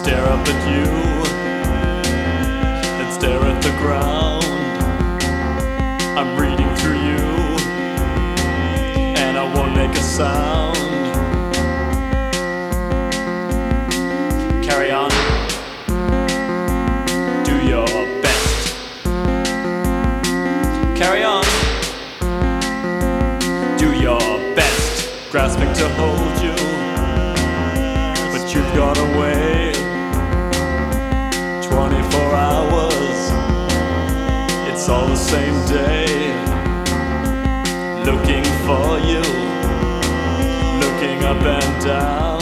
stare up at you and stare at the ground. I'm reading through you and I won't make a sound. Carry on, do your best. Carry on, do your best. Grasping to hold you, but you've gone away. 24 hours, it's all the same day. Looking for you, looking up and down.